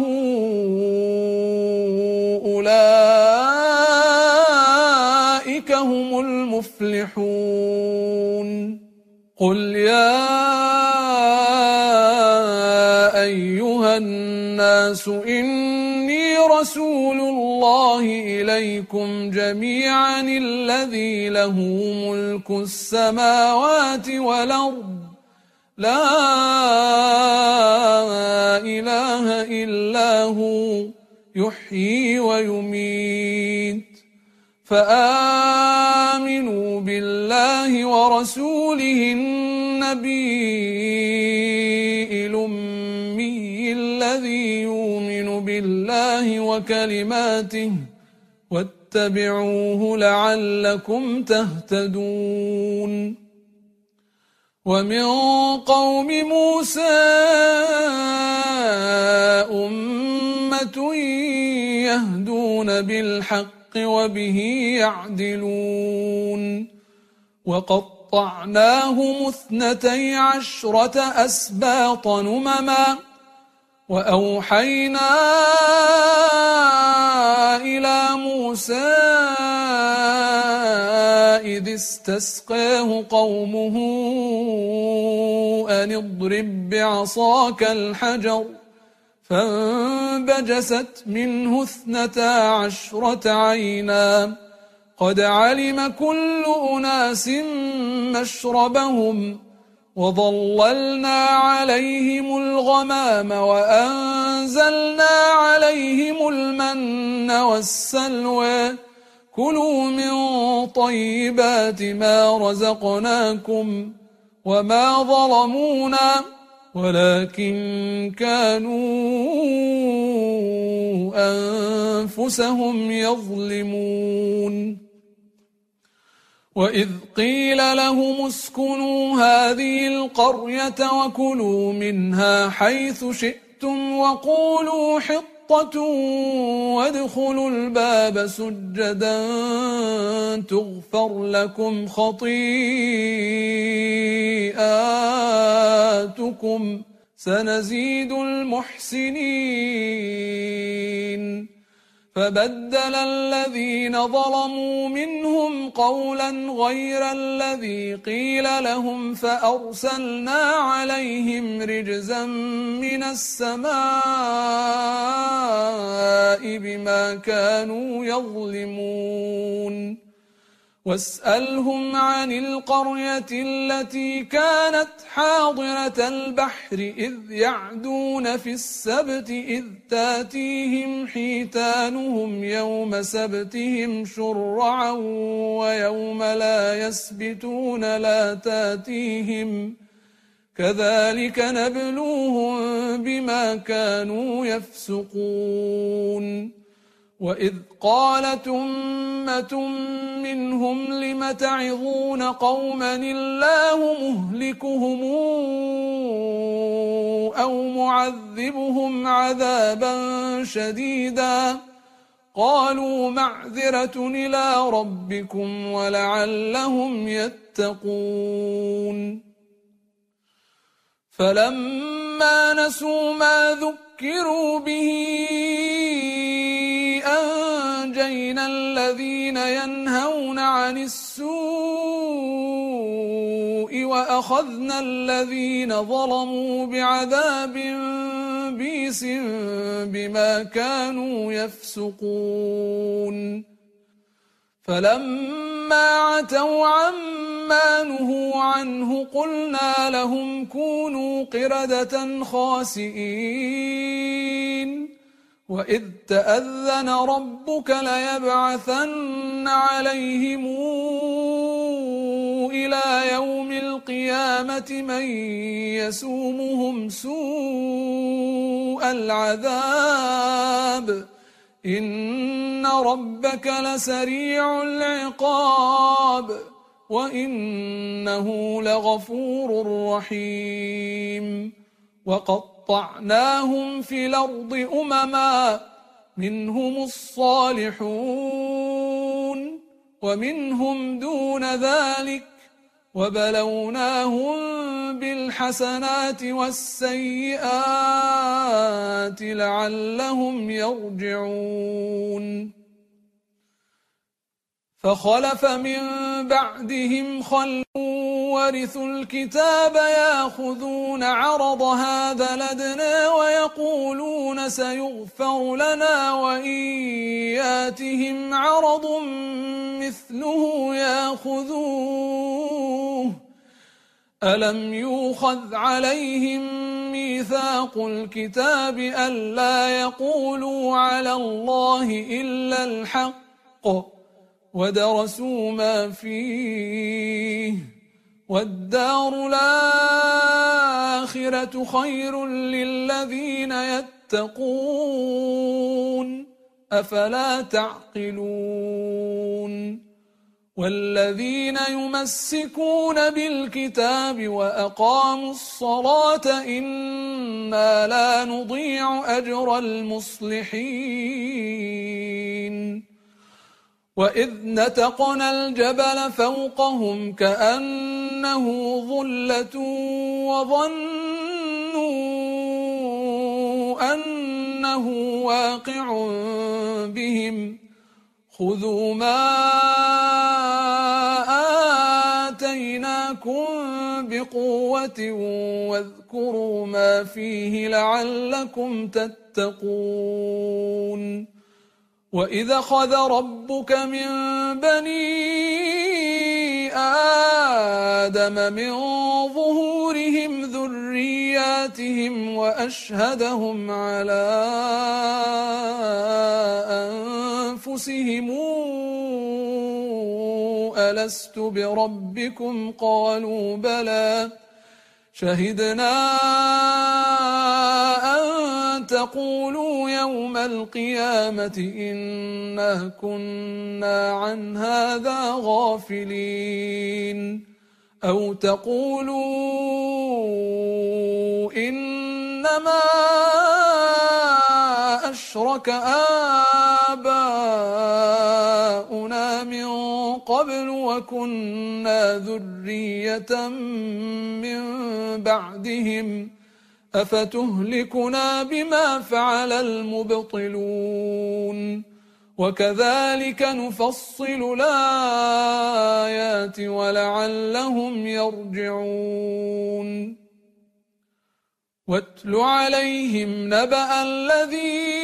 [SPEAKER 1] أولئك هم المفلحون قل يا أيها الناس إني رسول الله إليكم جميعا الذي له ملك السماوات والأرض لا إله إلا هو يحيي ويميت فآمنوا بالله ورسوله النبي الأمي الذي يؤمن بالله وكلماته واتبعوه لعلكم تهتدون ومن قوم موسى أمة يهدون بالحق وبه يعدلون وقطعناهم اثنتي عشرة أسباط نمما وأوحينا إلى موسى إذ استسقاه قومه أن اضرب بعصاك الحجر فانبجست منه اثنتا عشرة عينا قد علم كل أناس مشربهم وظللنا عليهم الغمام وأنزلنا عليهم المن والسلوى كلوا من طيبات ما رزقناكم وما ظلمونا ولكن كانوا أنفسهم يظلمون وإذ قيل لهم اسكنوا هذه القرية وكلوا منها حيث شئتم وقولوا حطة وادخلوا الباب سجدا تغفر لكم خطيئاتكم سنزيد المحسنين فبدل الذين ظلموا منهم قولا غير الذي قيل لهم فأرسلنا عليهم رجزا من السماء بما كانوا يظلمون واسألهم عن القرية التي كانت حاضرة البحر إذ يعدون في السبت إذ تاتيهم حيتانهم يوم سبتهم شرعا ويوم لا يسبتون لا تاتيهم كذلك نبلوهم بما كانوا يفسقون وإذ قالت أمة منهم لم تعظون قوما الله مهلكهم أو معذبهم عذابا شديدا قالوا معذرة إلى ربكم ولعلهم يتقون فلما نسوا ما ذكروا به أنجينا الذين ينهون عن السوء وأخذنا الذين ظلموا بعذاب بئس بما كانوا يفسقون فلما عتوا عما نهوا عنه قلنا لهم كونوا قردة خاسئين وإذ تأذن ربك ليبعثن عليهم إلى يوم القيامة من يسومهم سوء العذاب إن ربك لسريع العقاب وإنه لغفور رحيم وقطعناهم في الأرض أمما منهم الصالحون ومنهم دون ذلك وبلوناهم بالحسنات والسيئات لعلهم يرجعون فخلف من بعدهم خلف ورثوا الكتاب ياخذون عرض هذا الأدنى ويقولون سيغفر لنا وإن ياتهم عرض مثله ياخذوه ألم يؤخذ عليهم ميثاق الكتاب ألا يقولوا على الله إلا الحق ودرسوا ما فيه والدار الآخرة خير للذين يتقون أفلا تعقلون والذين يمسكون بالكتاب وأقاموا الصلاة إنا لا نضيع أجر المصلحين وإذ نتقنا الجبل فوقهم كأنه ظلة وظنوا أنه واقع بهم خذوا ما آتيناكم بقوة واذكروا ما فيه لعلكم تتقون وإذا أخذ ربك من بني آدم من ظهورهم ذرياتهم وأشهدهم على أنفسهم ألست بربكم قالوا بلى شهدنا أن تقولوا يوم القيامة إنا كنا عن هذا غافلين أو تقولوا إنما أشرك آباؤنا من قبل وكنا ذرية من بعدهم أفتهلكنا بما فعل المبطلون وكذلك نفصل الآيات ولعلهم يرجعون واتل عليهم نبأ الذي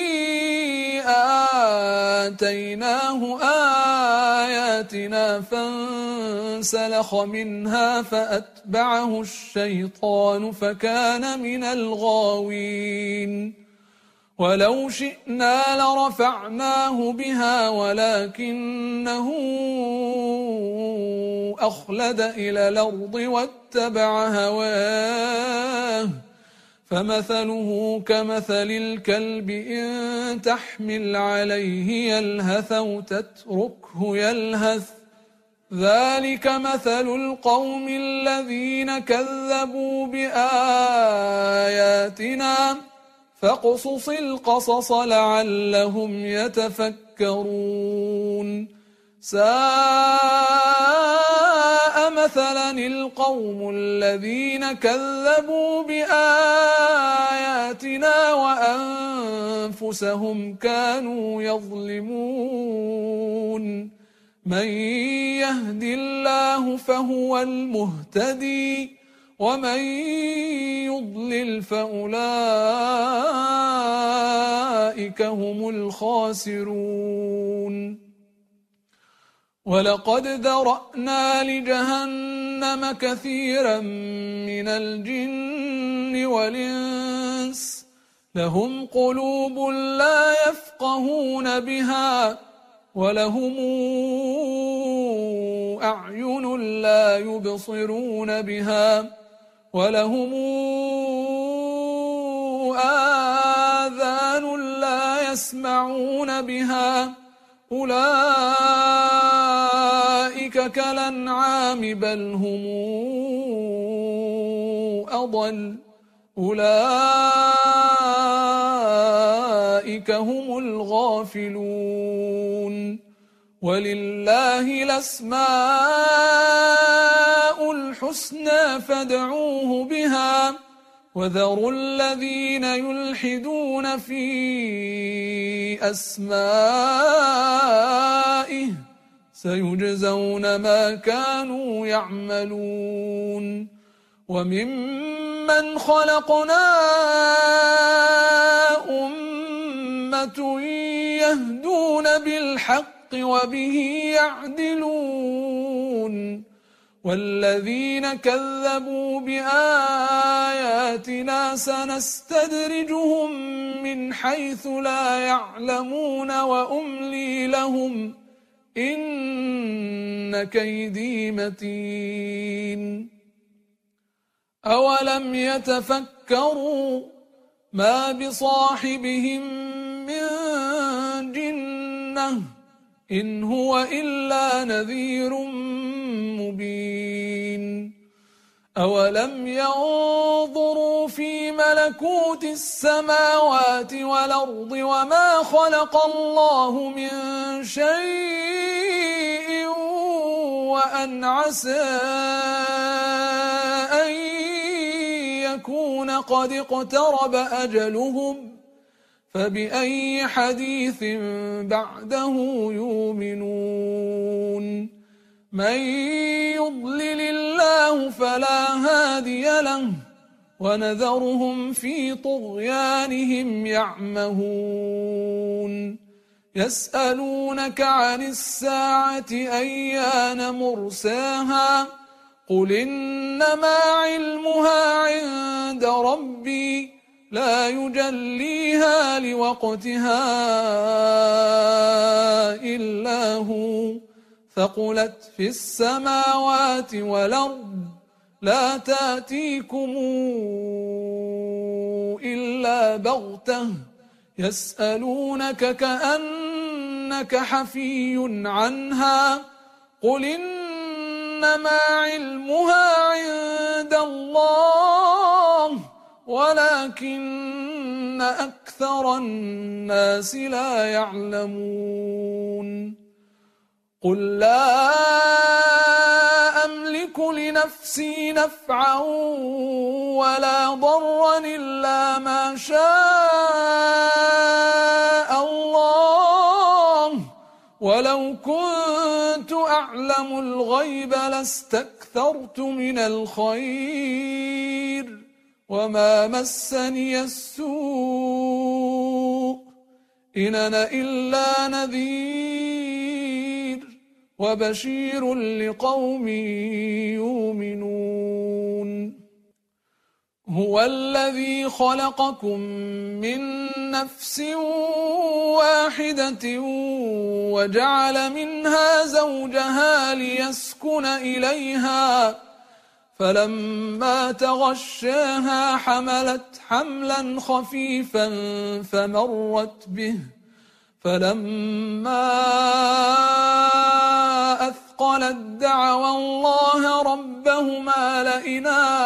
[SPEAKER 1] آتيناه آياتنا فانسلخ منها فأتبعه الشيطان فكان من الغاوين ولو شئنا لرفعناه بها ولكنه أخلد إلى الأرض واتبع هواه فمثله كمثل الكلب إن تحمل عليه يلهث أو تتركه يلهث ذلك مثل القوم الذين كذبوا بآياتنا فاقصص القصص لعلهم يتفكرون ساء مثلا القوم الذين كذبوا بآياتنا وأنفسهم كانوا يظلمون من يهد الله فهو المهتدي ومن يضلل فأولئك هم الخاسرون ولقد ذرأنا لجهنم كثيرا من الجن والإنس لهم قلوب لا يفقهون بها ولهم أعين لا يبصرون بها ولهم آذان لا يسمعون بها أولئك كالأنعام بل هم أضل أولئك هم الغافلون ولله الأسماء الحسنى فادعوه بها وذروا الذين يلحدون في أسمائه سيجزون ما كانوا يعملون وممن خلقنا أمة يهدون بالحق وبه يعدلون والذين كذبوا بآياتنا سنستدرجهم من حيث لا يعلمون وأملي لهم إن كيدي متين أولم يتفكروا ما بصاحبهم من جنة إن هو إلا نذير مبين أولم ينظروا في ملكوت السماوات والأرض وما خلق الله من شيء وأن عسى أن يكون قد اقترب أجلهم فبأي حديث بعده يؤمنون من يضلل الله فلا هادي له ونذرهم في طغيانهم يعمهون يسألونك عن الساعة أيان مرساها قل إنما علمها عند ربي لا يجليها لوقتها إلا هو ثقلت في السماوات والأرض لا تأتيكم إلا بغتة يسألونك كأنك حفي عنها قل إنما علمها عند الله ولكن أكثر الناس لا يعلمون قل لا أملك لنفسي نفعا ولا ضرا إلا ما شاء الله ولو كنت أعلم الغيب لاستكثرت من الخير وما مسني السوء إن أنا إلا نذير وبشير لقوم يؤمنون هو الذي خلقكم من نفس واحدة وجعل منها زوجها ليسكن إليها فلما تغشاها حملت حملا خفيفا فمرت به فلما أثقلت دعوا الله ربهما لئن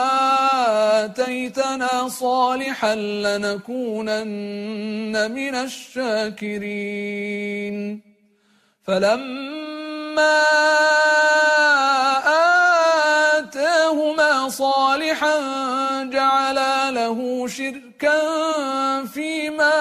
[SPEAKER 1] آتيتنا صالحا لنكونن من الشاكرين فلما آتاهما صالحا جعلا له شركا فيما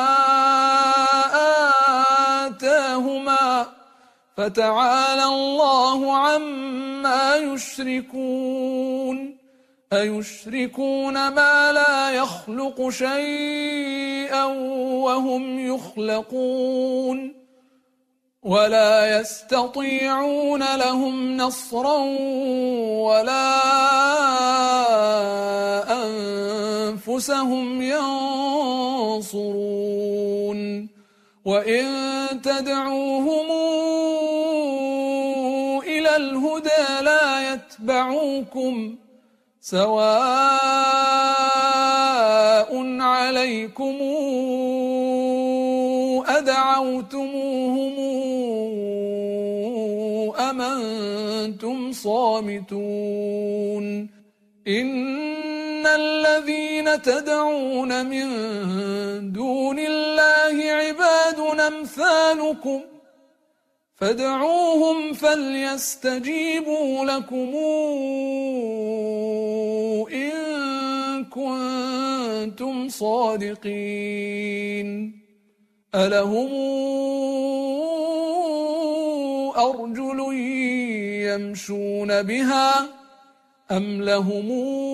[SPEAKER 1] آتاهما فتعالى الله عما يشركون أيشركون ما لا يخلق شيئا وهم يخلقون ولا يستطيعون لهم نصرا ولا أنفسهم ينصرون وإن تدعوهم إلى الهدى لا يتبعوكم سواء عليكم أدعوتموهم أم أنتم صامتون إن الذين تدعون من دون الله عباد أمثالكم فادعوهم فليستجيبوا لكم إن كنتم صادقين ألهم أرجل يمشون بها أم لهم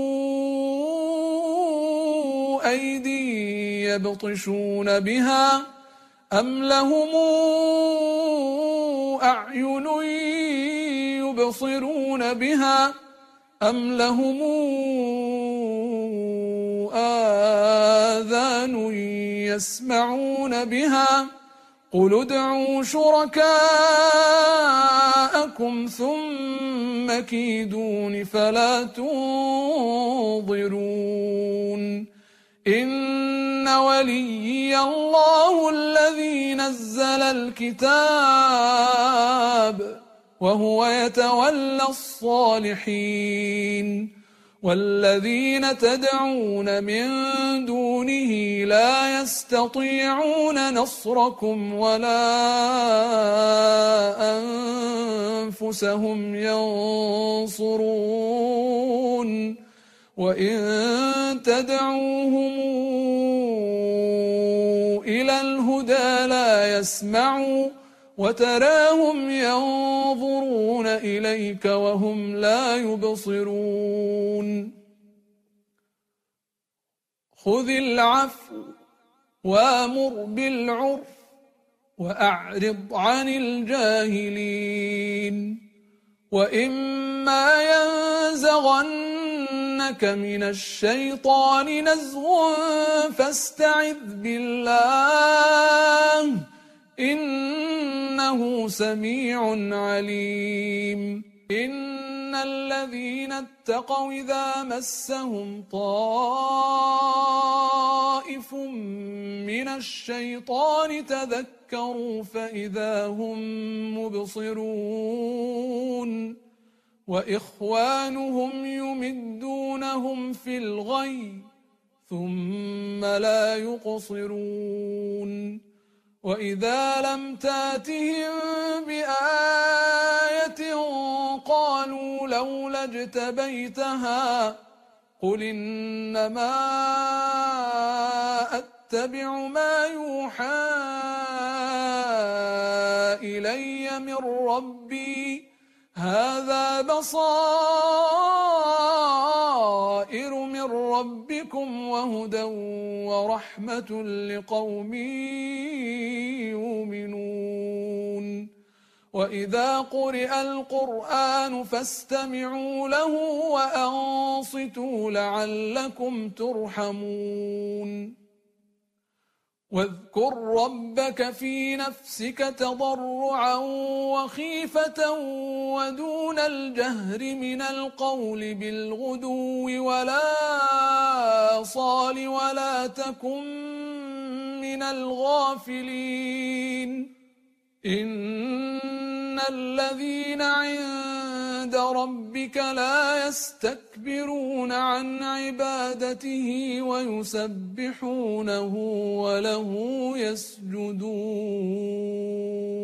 [SPEAKER 1] أيدي يبطشون بها أم لهم أعين يبصرون بها أم لهم آذان يسمعون بها قل ادعوا شركاءكم ثم كيدون فلا تنظرون إن وليي الله الذي نزل الكتاب وهو يتولى الصالحين والذين تدعون من دونه لا يستطيعون نصركم ولا أنفسهم ينصرون وإن تدعوهم إلى الهدى لا يسمعوا وتراهم ينظرون إليك وهم لا يبصرون خذ العفو وامر بالعرف وأعرض عن الجاهلين وإما ينزغنك من الشيطان نزغ فاستعذ بالله إنه سميع عليم إن الذين اتقوا إذا مسهم طائف من الشيطان تذكروا فإذا هم مبصرون وإخوانهم يمدونهم في الغي ثم لا يقصرون وإذا لم تاتهم بآية قالوا لولا اجتبيتها قل إنما أتبع ما يوحى إلي من ربي هذا بصائر من ربكم وهدى ورحمة لقوم يؤمنون وإذا قرئ القرآن فاستمعوا له وأنصتوا لعلكم ترحمون واذكر ربك في نفسك تضرعا وخيفة ودون الجهر من القول بالغدو ولا صال ولا تكن من الغافلين إن الذين عند ربك لا يستكبرون عن عبادته ويسبحونه وله يسجدون